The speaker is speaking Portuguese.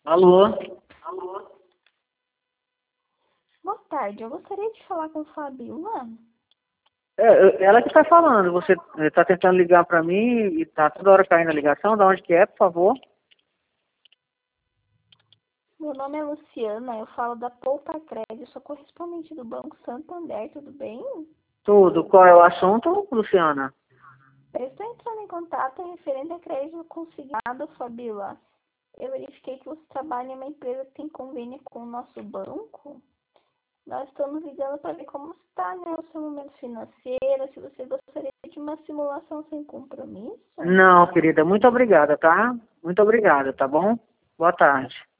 Alô? Boa tarde, eu gostaria de falar com Fabiola. Ela que tá falando. Você tá tentando ligar pra mim e tá toda hora caindo a ligação. Da onde que é, por favor? Meu nome é Luciana, eu falo da Poupa Crédito, sou correspondente do Banco Santander, tudo bem? Tudo. Qual é o assunto, Luciana? Eu estou entrando em contato referente a crédito consignado, Fabiola. Eu verifiquei que você trabalha em uma empresa que tem convênio com o nosso banco. Nós estamos ligando para ver como está, né, o seu momento financeiro, se você gostaria de uma simulação sem compromisso. Não, querida. Muito obrigada, tá? Muito obrigada, tá bom? Boa tarde.